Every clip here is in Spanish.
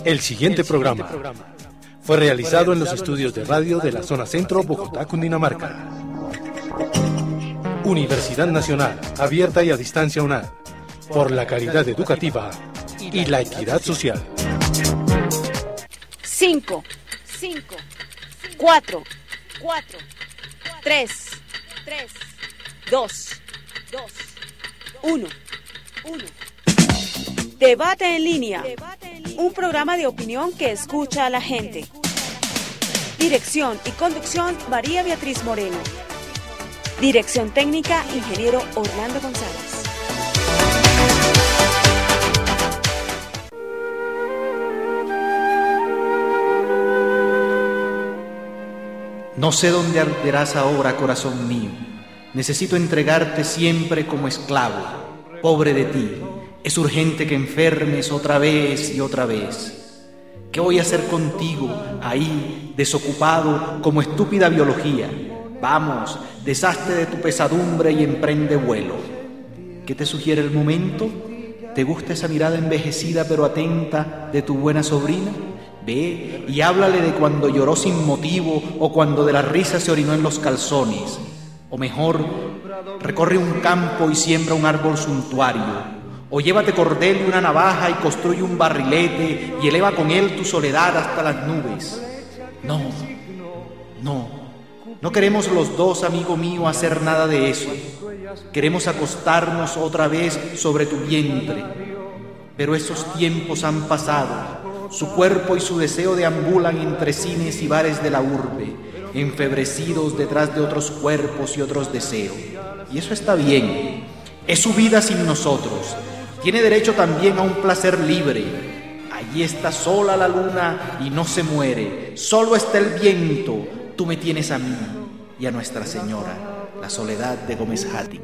El siguiente programa fue realizado en los estudios de radio de la zona centro, Bogotá, Cundinamarca. Universidad Nacional, abierta y a distancia UNAD, por la calidad educativa y la equidad social. 5, 4, 3, 2, 1. Debate en línea. Un programa de opinión que escucha a la gente. Dirección y conducción, María Beatriz Moreno. Dirección técnica, ingeniero Orlando González. No sé dónde arderás ahora, corazón mío. Necesito entregarte siempre como esclavo. Pobre de ti, es urgente que enfermes otra vez y otra vez. ¿Qué voy a hacer contigo, ahí, desocupado como estúpida biología? Vamos, deshazte de tu pesadumbre y emprende vuelo. ¿Qué te sugiere el momento? ¿Te gusta esa mirada envejecida pero atenta de tu buena sobrina? Ve y háblale de cuando lloró sin motivo o cuando de la risa se orinó en los calzones. O mejor, recorre un campo y siembra un árbol suntuario. O llévate cordel y una navaja y construye un barrilete y eleva con él tu soledad hasta las nubes. No queremos los dos, amigo mío, hacer nada de eso. Queremos acostarnos otra vez sobre tu vientre. Pero esos tiempos han pasado. Su cuerpo y su deseo deambulan entre cines y bares de la urbe, enfebrecidos detrás de otros cuerpos y otros deseos. Y eso está bien. Es su vida sin nosotros. Tiene derecho también a un placer libre. Allí está sola la luna y no se muere. Solo está el viento. Tú me tienes a mí y a Nuestra Señora, la Soledad de Gómez Hattin.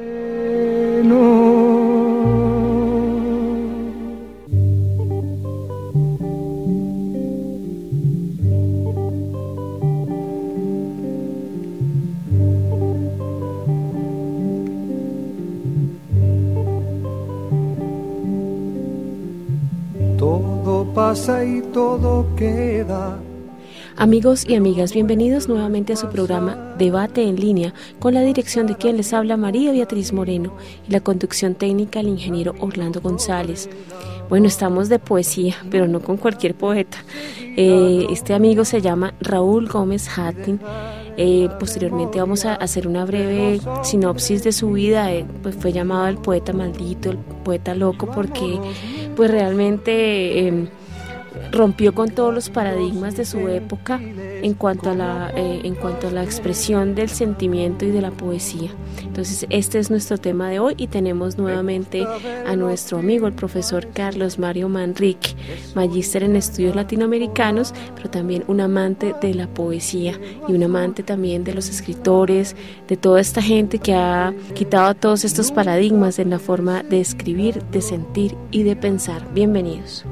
Todo pasa y todo queda. Amigos y amigas, bienvenidos nuevamente a su programa Debate en Línea, con la dirección de quien les habla, María Beatriz Moreno, y la conducción técnica, el ingeniero Orlando González. Bueno, estamos de poesía, pero no con cualquier poeta. Este amigo se llama Raúl Gómez Hattin. Posteriormente vamos a hacer una breve sinopsis de su vida. Pues fue llamado el poeta maldito, el poeta loco, porque pues realmente rompió con todos los paradigmas de su época en cuanto a la expresión del sentimiento y de la poesía. Entonces este es nuestro tema de hoy, y tenemos nuevamente a nuestro amigo el profesor Carlos Mario Manrique, magíster en estudios latinoamericanos, pero también un amante de la poesía y un amante también de los escritores, de toda esta gente que ha quitado todos estos paradigmas en la forma de escribir, de sentir y de pensar. Bienvenidos.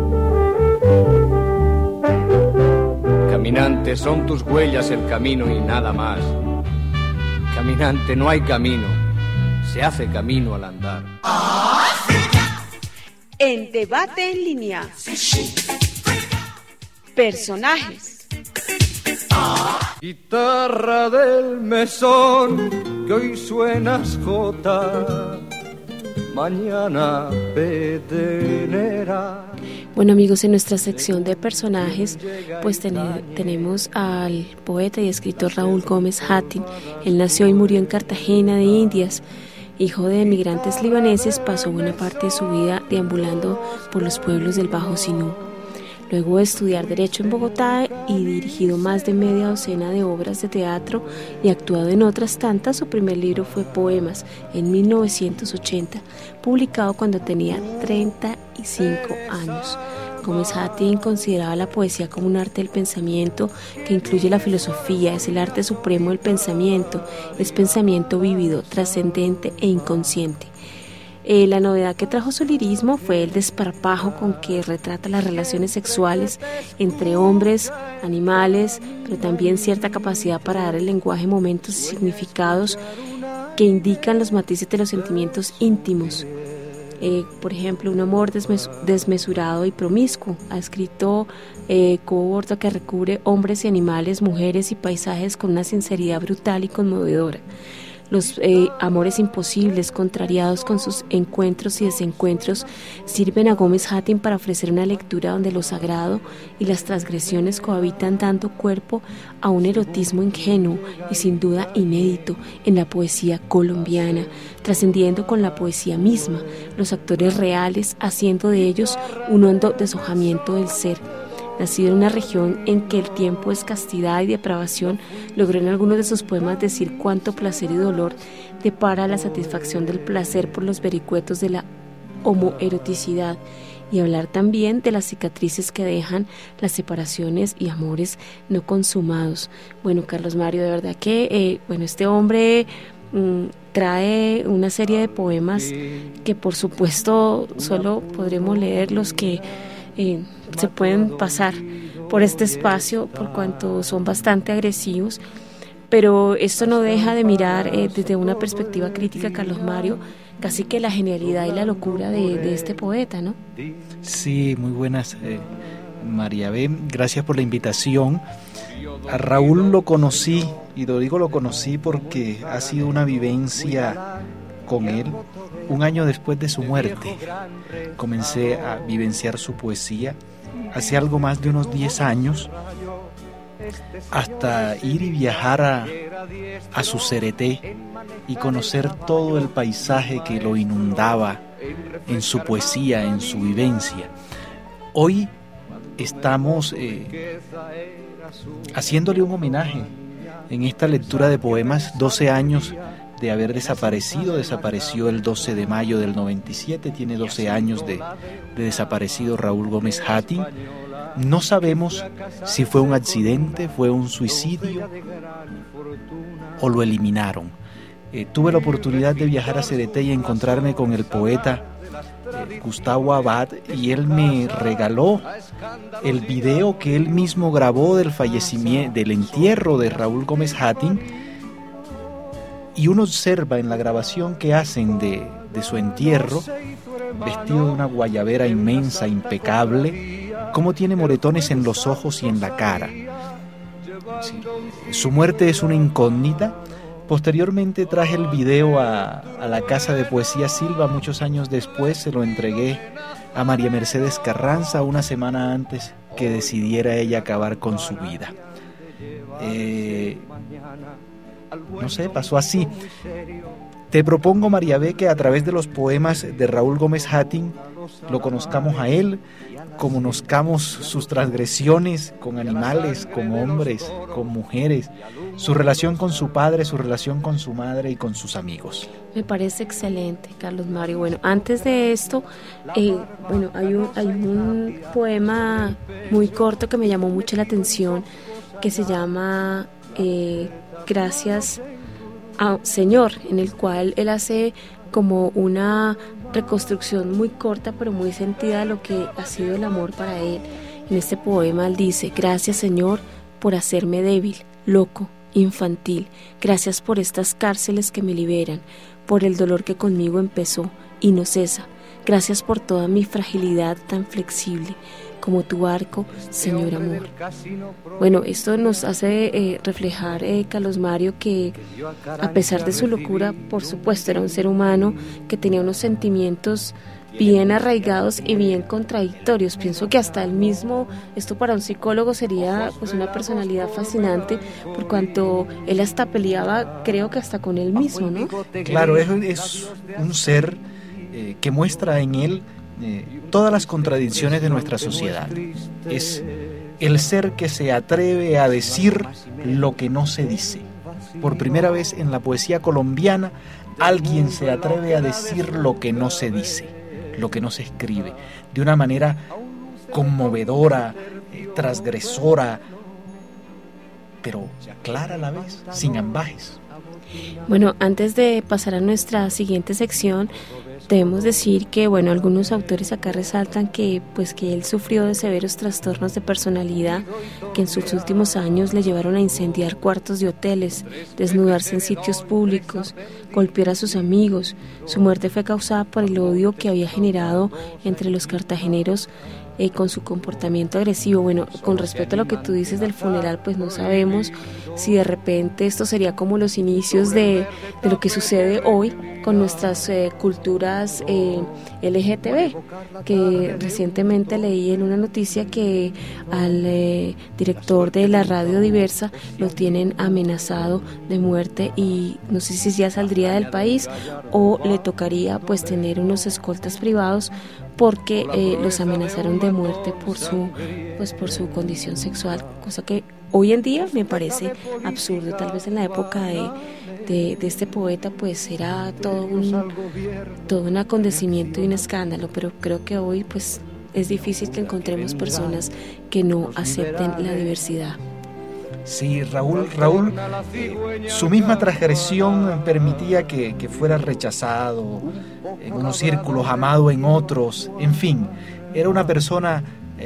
Caminante, son tus huellas el camino y nada más. Caminante, no hay camino, se hace camino al andar. En Debate en Línea. Personajes. Guitarra del mesón, que hoy suenas jota, mañana pedernera. Bueno, amigos, en nuestra sección de personajes pues tenemos al poeta y escritor Raúl Gómez Hattin. Él nació y murió en Cartagena de Indias. Hijo de emigrantes libaneses, pasó buena parte de su vida deambulando por los pueblos del Bajo Sinú. Luego de estudiar Derecho en Bogotá y dirigido más de media docena de obras de teatro y actuado en otras tantas, su primer libro fue Poemas, en 1980, publicado cuando tenía 35 años. Gómez Hattin consideraba la poesía como un arte del pensamiento que incluye la filosofía, es el arte supremo del pensamiento, es pensamiento vívido, trascendente e inconsciente. La novedad que trajo su lirismo fue el desparpajo con que retrata las relaciones sexuales entre hombres, animales, pero también cierta capacidad para dar al lenguaje momentos y significados que indican los matices de los sentimientos íntimos. Por ejemplo, un amor desmesurado y promiscuo. Ha escrito Coborto, que recubre hombres y animales, mujeres y paisajes con una sinceridad brutal y conmovedora. Los amores imposibles, contrariados con sus encuentros y desencuentros, sirven a Gómez Hattin para ofrecer una lectura donde lo sagrado y las transgresiones cohabitan, dando cuerpo a un erotismo ingenuo y sin duda inédito en la poesía colombiana, trascendiendo con la poesía misma, los actores reales, haciendo de ellos un hondo deshojamiento del ser. Nacido en una región en que el tiempo es castidad y depravación, logró en algunos de sus poemas decir cuánto placer y dolor depara la satisfacción del placer por los vericuetos de la homoeroticidad, y hablar también de las cicatrices que dejan las separaciones y amores no consumados. Bueno, Carlos Mario, de verdad que este hombre trae una serie de poemas que por supuesto solo podremos leer los que se pueden pasar por este espacio, por cuanto son bastante agresivos, pero esto no deja de mirar desde una perspectiva crítica, Carlos Mario, casi que la genialidad y la locura de este poeta, ¿no? Sí, muy buenas, María B. Gracias por la invitación. A Raúl lo conocí, y lo conocí porque ha sido una vivencia con él. Un año después de su muerte comencé a vivenciar su poesía, hace algo más de unos 10 años, hasta ir y viajar a su Cereté y conocer todo el paisaje que lo inundaba en su poesía, en su vivencia. Hoy estamos haciéndole un homenaje en esta lectura de poemas. 12 años de haber desapareció el 12 de mayo del 97, tiene 12 años de desaparecido Raúl Gómez Hattin. No sabemos si fue un accidente, fue un suicidio o lo eliminaron. Tuve la oportunidad de viajar a Cereté y encontrarme con el poeta Gustavo Abad, y él me regaló el video que él mismo grabó del entierro de Raúl Gómez Hattin. Y uno observa en la grabación que hacen de su entierro, vestido de una guayabera inmensa, impecable, cómo tiene moretones en los ojos y en la cara. Sí. Su muerte es una incógnita. Posteriormente traje el video a la Casa de Poesía Silva. Muchos años después se lo entregué a María Mercedes Carranza, una semana antes que decidiera ella acabar con su vida. No sé, pasó así. Te propongo, María B., que a través de los poemas de Raúl Gómez Hattin lo conozcamos a él, conozcamos sus transgresiones con animales, con hombres, con mujeres, su relación con su padre, su relación con su madre y con sus amigos. Me parece excelente, Carlos Mario. Bueno, antes de esto, hay un poema muy corto que me llamó mucho la atención, que se llama Gracias Señor, en el cual él hace como una reconstrucción muy corta pero muy sentida de lo que ha sido el amor para él. En este poema él dice: gracias Señor por hacerme débil, loco, infantil, gracias por estas cárceles que me liberan, por el dolor que conmigo empezó y no cesa, gracias por toda mi fragilidad tan flexible, como tu barco, Señor amor. Bueno, esto nos hace reflejar, Carlos Mario, que a pesar de su locura, por supuesto, era un ser humano que tenía unos sentimientos bien arraigados y bien contradictorios. Pienso que hasta él mismo, esto para un psicólogo sería pues una personalidad fascinante, por cuanto él hasta peleaba, creo que hasta con él mismo, ¿no? Claro, es un ser que muestra en él todas las contradicciones de nuestra sociedad. Es el ser que se atreve a decir lo que no se dice. Por primera vez en la poesía colombiana, alguien se atreve a decir lo que no se dice, lo que no se escribe, de una manera conmovedora, transgresora, pero clara a la vez, sin ambajes. Bueno, antes de pasar a nuestra siguiente sección, Debemos decir que, bueno, algunos autores acá resaltan que él sufrió de severos trastornos de personalidad que en sus últimos años le llevaron a incendiar cuartos de hoteles, desnudarse en sitios públicos, golpear a sus amigos. Su muerte fue causada por el odio que había generado entre los cartageneros con su comportamiento agresivo. Bueno, con respecto a lo que tú dices del funeral, pues no sabemos si de repente esto sería como los inicios de lo que sucede hoy con nuestras culturas LGTB, que recientemente leí en una noticia que al director de la radio Diversa lo tienen amenazado de muerte y no sé si ya saldría del país o le tocaría pues tener unos escoltas privados porque los amenazaron de muerte por su condición sexual, cosa que hoy en día me parece absurdo. Tal vez en la época de este poeta pues era todo un acontecimiento y un escándalo, pero creo que hoy pues es difícil que encontremos personas que no acepten la diversidad. Sí, Raúl, su misma transgresión permitía que fuera rechazado en unos círculos, amado en otros, en fin, era una persona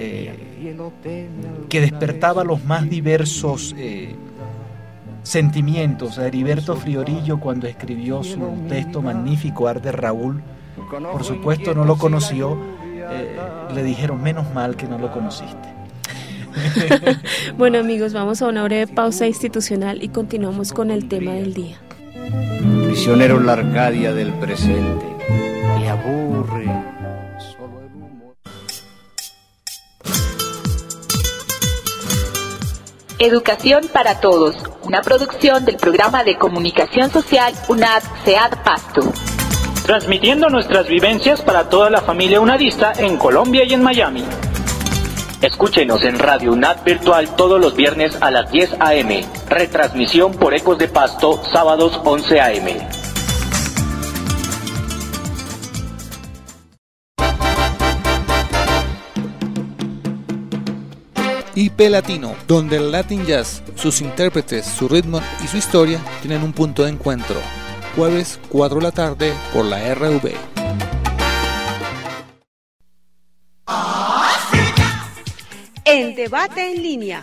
que despertaba los más diversos sentimientos. Heriberto Friorillo, cuando escribió su texto magnífico Arte Raúl, por supuesto no lo conoció, le dijeron menos mal que no lo conociste. Bueno, amigos, vamos a una breve pausa institucional y continuamos con el tema del día. Prisionero en la Arcadia del presente, le aburre solo el humo. Educación para Todos, una producción del programa de comunicación social UNAD-CEAD Pasto. Transmitiendo nuestras vivencias para toda la familia unadista en Colombia y en Miami. Escúchenos en Radio UNAD Virtual todos los viernes a las 10 a.m. Retransmisión por Ecos de Pasto, sábados 11 a.m. IP Latino, donde el Latin Jazz, sus intérpretes, su ritmo y su historia tienen un punto de encuentro. Jueves 4 de la tarde por la RV. En Debate en Línea.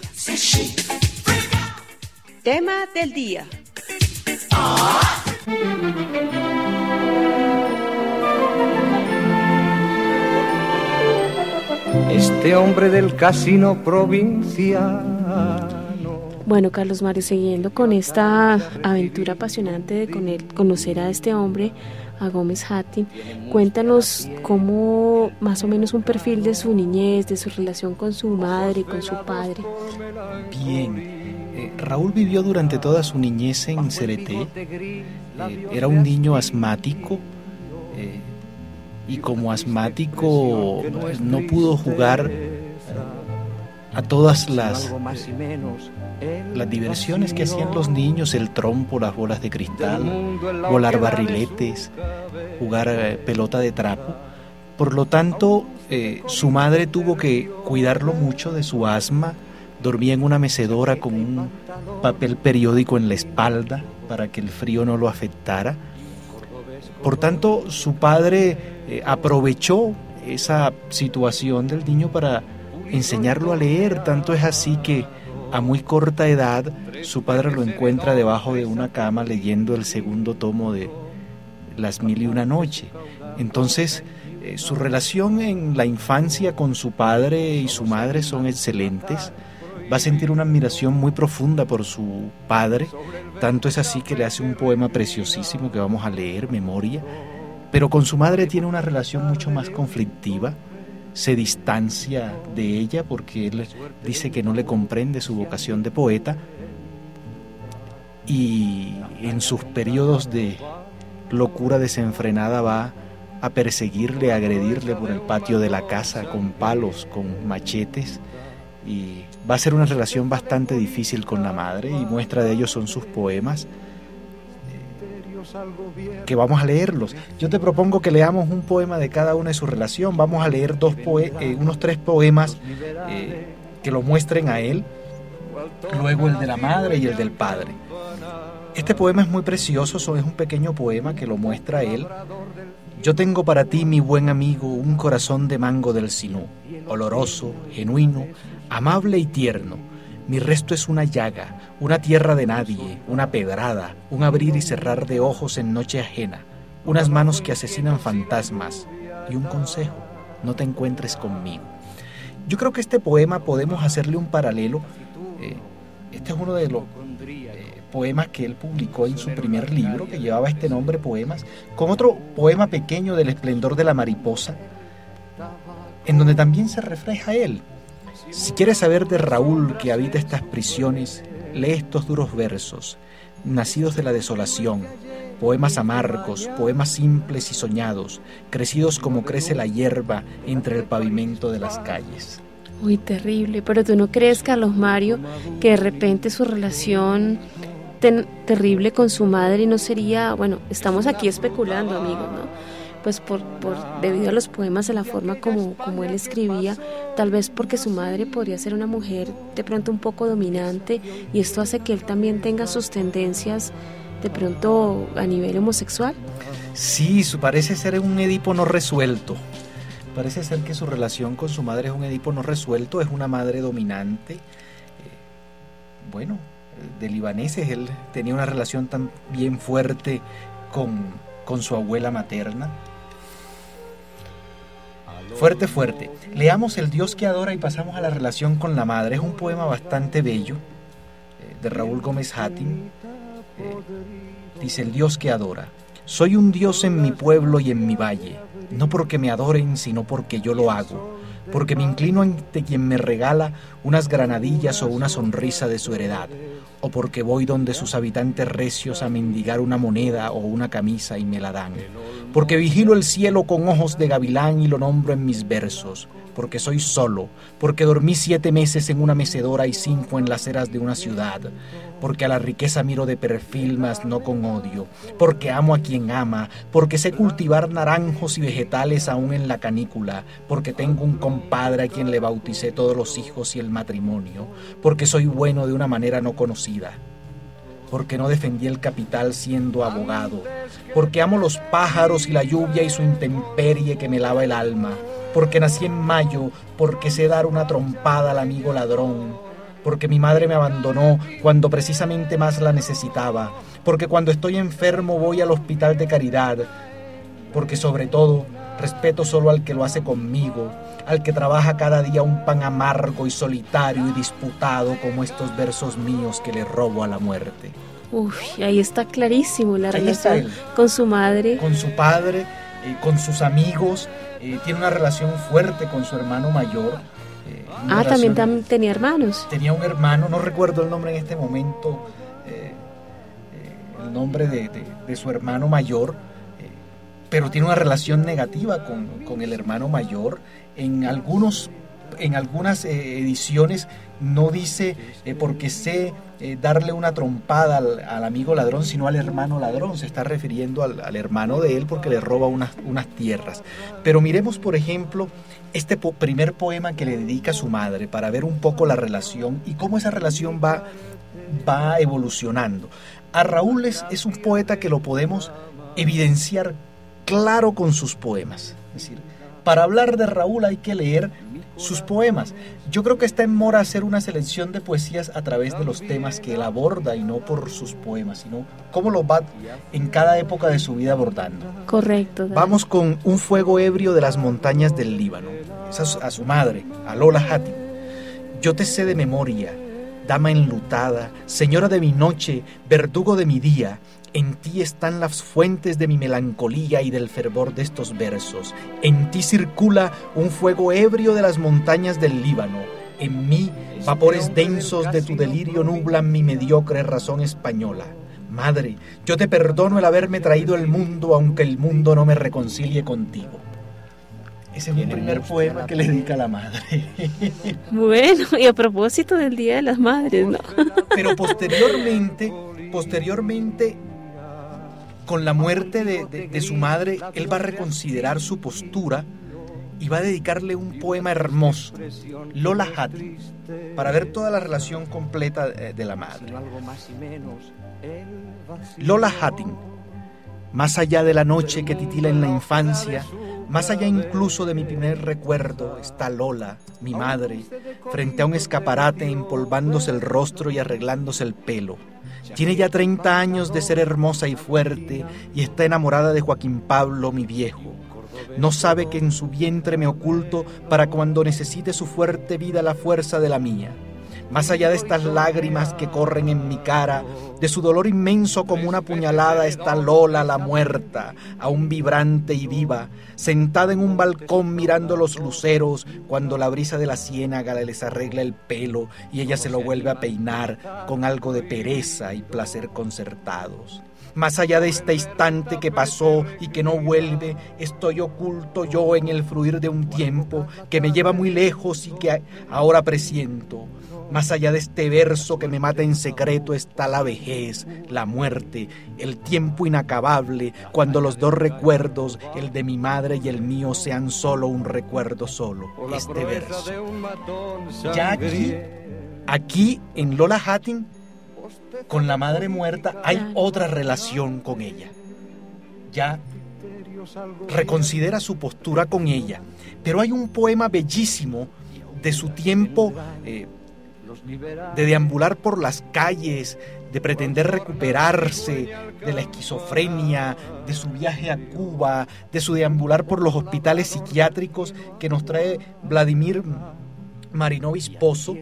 Tema del día. Este hombre del casino provinciano. Bueno, Carlos Mario, siguiendo con esta aventura apasionante de conocer a este hombre, a Gómez Hattin, cuéntanos cómo, más o menos un perfil de su niñez, de su relación con su madre, con su padre. Bien, Raúl vivió durante toda su niñez en Cereté, era un niño asmático, y como asmático no pudo jugar a todas las diversiones que hacían los niños, el trompo, las bolas de cristal, volar barriletes, jugar pelota de trapo. Por lo tanto, su madre tuvo que cuidarlo mucho de su asma, dormía en una mecedora con un papel periódico en la espalda para que el frío no lo afectara. Por tanto, su padre aprovechó esa situación del niño para enseñarlo a leer. Tanto es así que a muy corta edad su padre lo encuentra debajo de una cama leyendo el segundo tomo de Las Mil y Una Noche. Entonces, su relación en la infancia con su padre y su madre son excelentes. Va a sentir una admiración muy profunda por su padre, tanto es así que le hace un poema preciosísimo que vamos a leer, Memoria, pero con su madre tiene una relación mucho más conflictiva, se distancia de ella porque él dice que no le comprende su vocación de poeta, y en sus periodos de locura desenfrenada va a perseguirle, a agredirle por el patio de la casa con palos, con machetes, y va a ser una relación bastante difícil con la madre, y muestra de ello son sus poemas, que vamos a leerlos. Yo te propongo que leamos un poema de cada una de su relación. Vamos a leer unos 3 poemas que lo muestren a él, luego el de la madre y el del padre. Este poema es muy precioso, es un pequeño poema que lo muestra a él, Yo tengo para ti, mi buen amigo, un corazón de mango del Sinú, oloroso, genuino, amable y tierno. Mi resto es una llaga, una tierra de nadie, una pedrada, un abrir y cerrar de ojos en noche ajena, unas manos que asesinan fantasmas y un consejo: no te encuentres conmigo. Yo creo que este poema podemos hacerle un paralelo. Este es uno de los poemas que él publicó en su primer libro, que llevaba este nombre, Poemas, con otro poema pequeño, del esplendor de la mariposa, en donde también se refleja él. Si quieres saber de Raúl, que habita estas prisiones, lee estos duros versos, nacidos de la desolación, poemas amargos, poemas simples y soñados, crecidos como crece la hierba entre el pavimento de las calles. Uy, terrible. Pero ¿tú no crees, Carlos Mario, que de repente su relación terrible con su madre no sería, bueno, estamos aquí especulando, amigos, ¿no? Pues debido a los poemas, de la forma como él escribía, tal vez porque su madre podría ser una mujer de pronto un poco dominante, y esto hace que él también tenga sus tendencias de pronto a nivel homosexual. Sí, parece ser un Edipo no resuelto. Parece ser que su relación con su madre es un Edipo no resuelto, es una madre dominante. De libaneses, él tenía una relación tan bien fuerte con su abuela materna. Fuerte. Leamos El Dios que adora y pasamos a la relación con la madre. Es un poema bastante bello, de Raúl Gómez Hatim. Dice: El Dios que adora. Soy un Dios en mi pueblo y en mi valle, no porque me adoren, sino porque yo lo hago, porque me inclino ante quien me regala unas granadillas o una sonrisa de su heredad, o porque voy donde sus habitantes recios a mendigar una moneda o una camisa y me la dan, porque vigilo el cielo con ojos de gavilán y lo nombro en mis versos, porque soy solo, porque dormí 7 meses en una mecedora y 5 en las eras de una ciudad, porque a la riqueza miro de perfil, mas no con odio, porque amo a quien ama, porque sé cultivar naranjos y vegetales aún en la canícula, porque tengo un compadre a quien le bauticé todos los hijos y el matrimonio, porque soy bueno de una manera no conocida, porque no defendí el capital siendo abogado, porque amo los pájaros y la lluvia y su intemperie que me lava el alma, porque nací en mayo, porque sé dar una trompada al amigo ladrón, porque mi madre me abandonó cuando precisamente más la necesitaba, porque cuando estoy enfermo voy al hospital de caridad, porque sobre todo respeto solo al que lo hace conmigo, al que trabaja cada día un pan amargo y solitario y disputado como estos versos míos que le robo a la muerte. Ahí está clarísimo la relación con su madre, con su padre, con sus amigos. Tiene una relación fuerte con su hermano mayor. También tenía hermanos. Tenía un hermano, no recuerdo el nombre en este momento, el nombre de su hermano mayor, pero tiene una relación negativa con el hermano mayor. En algunas ediciones no dice porque sé darle una trompada al amigo ladrón, sino al hermano ladrón. Se está refiriendo al hermano de él porque le roba unas tierras. Pero miremos, por ejemplo, este primer poema que le dedica a su madre, para ver un poco la relación y cómo esa relación va evolucionando. A Raúl es un poeta que lo podemos evidenciar claro con sus poemas. Es decir, para hablar de Raúl hay que leer sus poemas. Yo creo que está en mora hacer una selección de poesías a través de los temas que él aborda y no por sus poemas, sino cómo los va en cada época de su vida abordando. Correcto. Dale. Vamos con Un fuego ebrio de las montañas del Líbano. Es a su madre, a Lola Hatim. Yo te sé de memoria, dama enlutada, señora de mi noche, verdugo de mi día. En ti están las fuentes de mi melancolía y del fervor de estos versos. En ti circula un fuego ebrio de las montañas del Líbano. En mí, vapores densos de tu delirio nublan mi mediocre razón española. Madre, yo te perdono el haberme traído al mundo, aunque el mundo no me reconcilie contigo. Ese es un primer poema que le dedica a la madre. Bueno, y a propósito del Día de las Madres, ¿no? Pero posteriormente, con la muerte de su madre, él va a reconsiderar su postura y va a dedicarle un poema hermoso, Lola Hatim, para ver toda la relación completa de la madre. Lola Hatim. más allá de la noche que titila en la infancia, más allá incluso de mi primer recuerdo, está Lola, mi madre, frente a un escaparate empolvándose el rostro y arreglándose el pelo. Tiene ya 30 años de ser hermosa y fuerte y está enamorada de Joaquín Pablo, mi viejo. No sabe que en su vientre me oculto para cuando necesite su fuerte vida la fuerza de la mía. Más allá de estas lágrimas que corren en mi cara, de su dolor inmenso como una puñalada, está Lola la muerta, aún vibrante y viva, sentada en un balcón mirando los luceros cuando la brisa de la ciénaga les arregla el pelo y ella se lo vuelve a peinar con algo de pereza y placer concertados. Más allá de este instante que pasó y que no vuelve, estoy oculto yo en el fluir de un tiempo que me lleva muy lejos y que ahora presiento. Más allá de este verso que me mata en secreto está la vejez, la muerte, el tiempo inacabable, cuando los dos recuerdos, el de mi madre y el mío, sean solo un recuerdo solo. Este verso. Ya aquí en Lola Hattin, con la madre muerta, hay otra relación con ella. Ya reconsidera su postura con ella. Pero hay un poema bellísimo de su tiempo, de deambular por las calles, de pretender recuperarse de la esquizofrenia, de su viaje a Cuba, de su deambular por los hospitales psiquiátricos, que nos trae Vladimir Marinovich Pozo,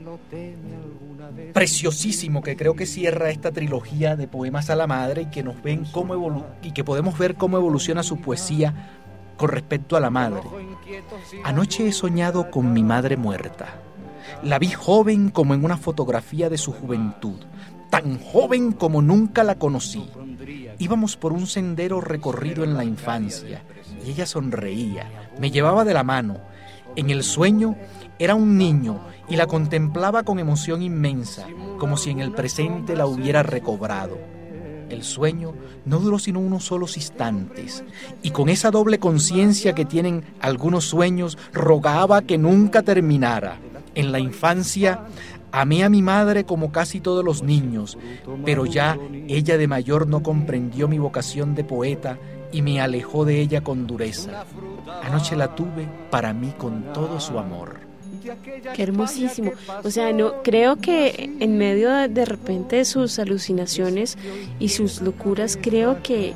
preciosísimo, que creo que cierra esta trilogía de poemas a la madre y que nos ven y que podemos ver cómo evoluciona su poesía con respecto a la madre. Anoche he soñado con mi madre muerta. La vi joven como en una fotografía de su juventud, tan joven como nunca la conocí. Íbamos por un sendero recorrido en la infancia y ella sonreía, me llevaba de la mano. En el sueño era un niño y la contemplaba con emoción inmensa, como si en el presente la hubiera recobrado. El sueño no duró sino unos solos instantes, y con esa doble conciencia que tienen algunos sueños, rogaba que nunca terminara. En la infancia amé a mi madre como casi todos los niños, pero ya ella de mayor no comprendió mi vocación de poeta y me alejó de ella con dureza. Anoche la tuve para mí con todo su amor. Qué hermosísimo. O sea, no creo que en medio de repente de sus alucinaciones y sus locuras, creo que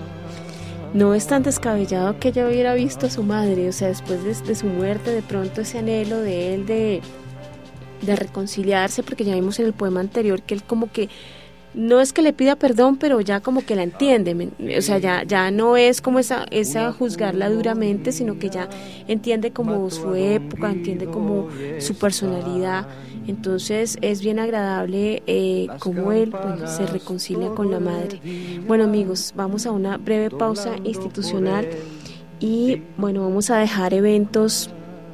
no es tan descabellado que ella hubiera visto a su madre. O sea, después de su muerte, de pronto ese anhelo de él de reconciliarse, porque ya vimos en el poema anterior que él como que no es que le pida perdón, pero ya como que la entiende, o sea, ya no es como esa juzgarla duramente, sino que ya entiende como su época, entiende como su personalidad. Entonces es bien agradable cómo él se reconcilia con la madre. Bueno, amigos, vamos a una breve pausa institucional y bueno, vamos a dejar eventos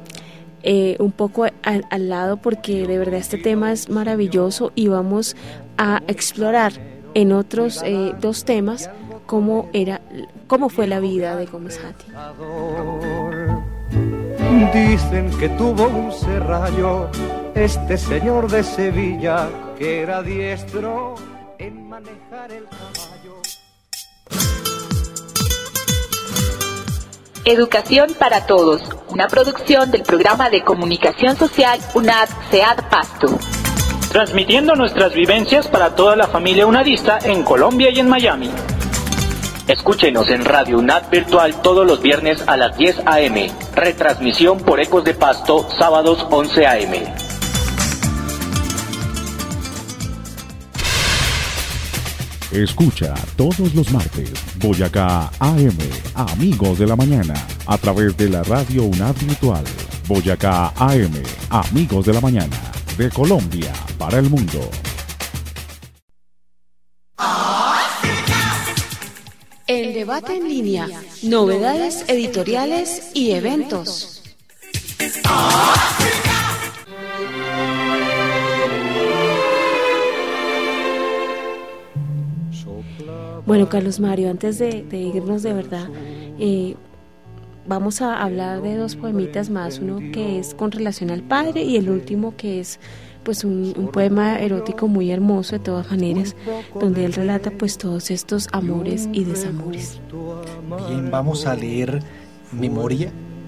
un poco al lado, porque de verdad este tema es maravilloso y vamos a explorar en otros dos temas cómo fue la vida de Gómez Hattin. Dicen que tuvo un serrallo este señor de Sevilla, que era diestro en manejar el caballo. Educación para Todos, una producción del programa de comunicación social UNAD CEAD Pasto. Transmitiendo nuestras vivencias para toda la familia unadista en Colombia y en Miami. Escúchenos en Radio UNAD Virtual todos los viernes a las 10 a.m. Retransmisión por Ecos de Pasto, sábados 11 a.m. Escucha todos los martes Boyacá AM, Amigos de la Mañana, a través de la Radio UNAD Virtual. Boyacá AM, Amigos de la Mañana, de Colombia para el mundo. El debate en línea, novedades editoriales y eventos. Bueno, Carlos Mario, antes de irnos de verdad, vamos a hablar de dos poemitas más, uno que es con relación al padre y el último que es pues un poema erótico muy hermoso de todas maneras, donde él relata pues todos estos amores y desamores. Bien, vamos a leer Memoria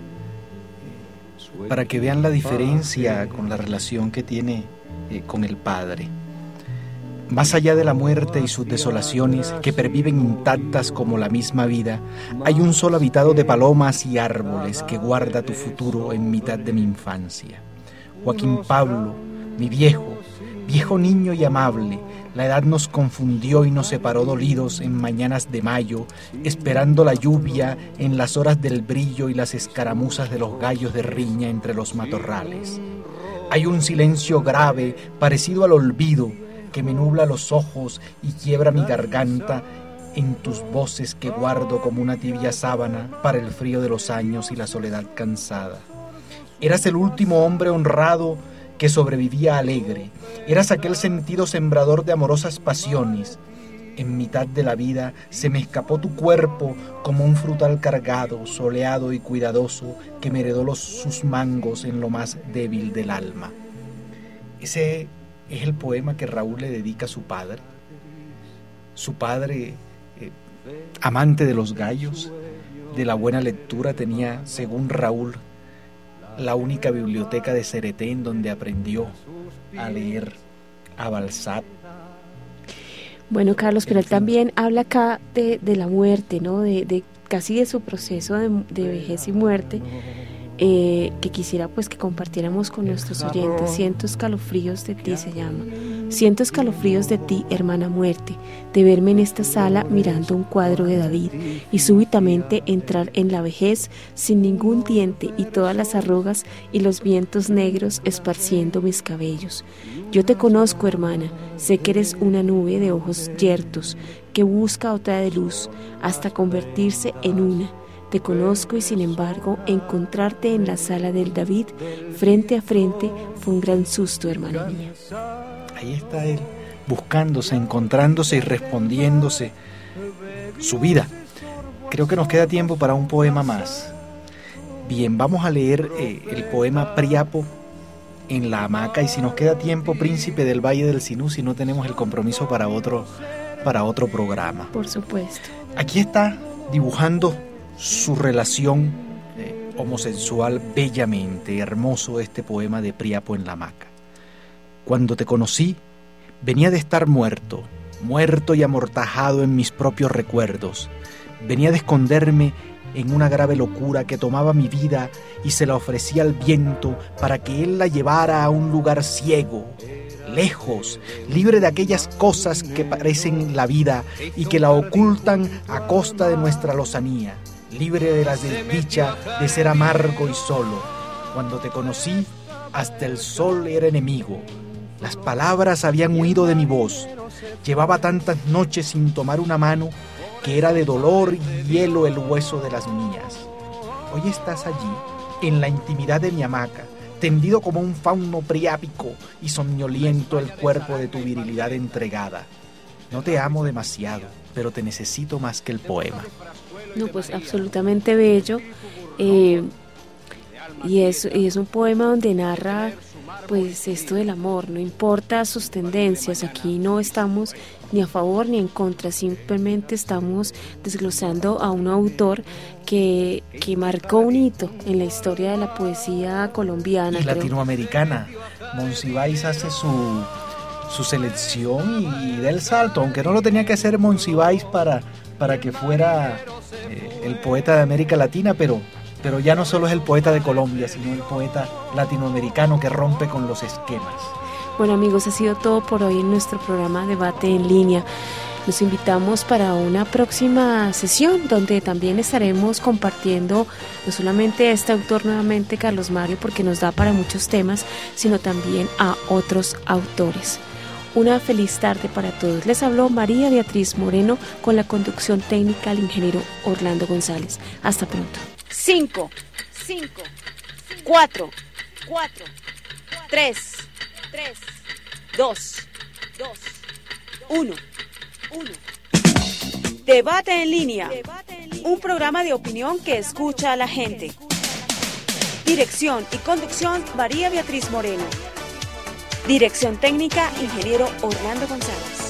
para que vean la diferencia con la relación que tiene con el Padre. Más allá de la muerte y sus desolaciones que perviven intactas como la misma vida, hay un sol habitado de palomas y árboles que guarda tu futuro en mitad de mi infancia. Joaquín Pablo, mi viejo niño y amable, la edad nos confundió y nos separó dolidos en mañanas de mayo, esperando la lluvia en las horas del brillo y las escaramuzas de los gallos de riña entre los matorrales. Hay un silencio grave, parecido al olvido, que me nubla los ojos y quiebra mi garganta en tus voces que guardo como una tibia sábana para el frío de los años y la soledad cansada. Eras el último hombre honrado que sobrevivía alegre. Eras aquel sentido sembrador de amorosas pasiones. En mitad de la vida se me escapó tu cuerpo como un frutal cargado, soleado y cuidadoso que me heredó sus mangos en lo más débil del alma. Ese es el poema que Raúl le dedica a su padre. Su padre, amante de los gallos, de la buena lectura, tenía, según Raúl, la única biblioteca de Ceretén donde aprendió a leer a Balzac. Bueno, Carlos, pero él también habla acá de la muerte, ¿no? De casi de su proceso de vejez y muerte, que quisiera pues que compartiéramos con nuestros oyentes. Siento escalofríos de ti, se llama. Siento escalofríos de ti, hermana muerte, de verme en esta sala mirando un cuadro de David y súbitamente entrar en la vejez sin ningún diente y todas las arrugas y los vientos negros esparciendo mis cabellos. Yo te conozco, hermana, sé que eres una nube de ojos yertos que busca otra de luz hasta convertirse en una. Te conozco y sin embargo encontrarte en la sala del David frente a frente fue un gran susto, hermana mía. Ahí está él, buscándose, encontrándose y respondiéndose su vida. Creo que nos queda tiempo para un poema más. Bien, vamos a leer el poema Priapo en la hamaca, y si nos queda tiempo, Príncipe del Valle del Sinú, si no tenemos el compromiso para otro programa. Por supuesto. Aquí está dibujando su relación homosexual bellamente. Hermoso este poema de Priapo en la hamaca. Cuando te conocí, venía de estar muerto y amortajado en mis propios recuerdos. Venía de esconderme en una grave locura que tomaba mi vida y se la ofrecía al viento para que él la llevara a un lugar ciego, lejos, libre de aquellas cosas que parecen la vida y que la ocultan a costa de nuestra lozanía, libre de la desdicha de ser amargo y solo. Cuando te conocí, hasta el sol era enemigo. Las palabras habían huido de mi voz. Llevaba tantas noches sin tomar una mano que era de dolor y hielo el hueso de las mías. Hoy estás allí, en la intimidad de mi hamaca, tendido como un fauno priápico y somnoliento el cuerpo de tu virilidad entregada. No te amo demasiado, pero te necesito más que el poema. No, pues absolutamente bello. Y es un poema donde narra pues esto del amor, no importa sus tendencias. Aquí no estamos ni a favor ni en contra, simplemente estamos desglosando a un autor que marcó un hito en la historia de la poesía colombiana y latinoamericana. Monsiváis hace su selección y da el salto, aunque no lo tenía que hacer Monsiváis para que fuera el poeta de América Latina, pero ya no solo es el poeta de Colombia, sino el poeta latinoamericano que rompe con los esquemas. Bueno, amigos, ha sido todo por hoy en nuestro programa Debate en Línea. Los invitamos para una próxima sesión donde también estaremos compartiendo no solamente a este autor nuevamente, Carlos Mario, porque nos da para muchos temas, sino también a otros autores. Una feliz tarde para todos. Les habló María Beatriz Moreno con la conducción técnica del ingeniero Orlando González. Hasta pronto. 5, 4, 3, 2, 1. Debate en línea. Un programa de opinión que escucha a la gente. Dirección y conducción María Beatriz Moreno. Dirección técnica, ingeniero Orlando González.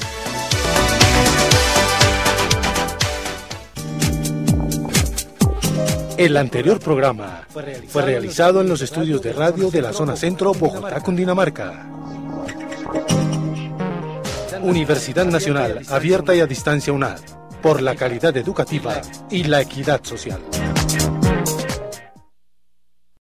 El anterior programa fue realizado en los estudios de radio de la zona centro, Bogotá, Cundinamarca. Universidad Nacional, abierta y a distancia UNAD, por la calidad educativa y la equidad social.